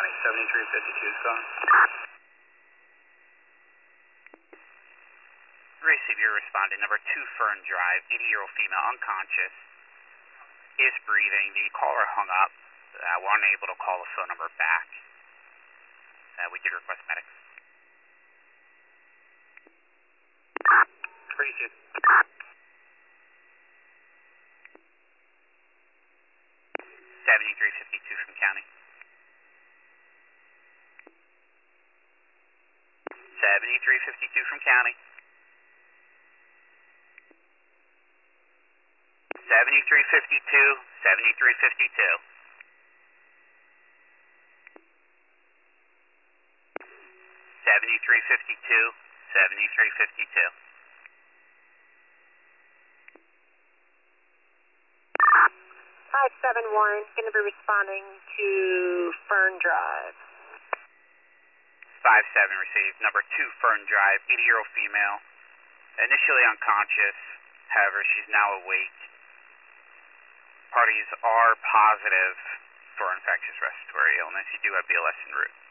7352 is gone. Receive your respondent, number 2 Fern Drive, 80-year-old female, unconscious, is breathing. The caller hung up. We're unable to call the phone number back. We did request medics. Appreciate it. 7352 from county. 7352 from county. 7352, 7352. 7352, 7352. 571, going to be responding to Fern Drive. 57 received. Number 2 Fern Drive, 80-year-old female, initially unconscious, however, she's now awake. Parties are positive for infectious respiratory illness. You do have BLS en route.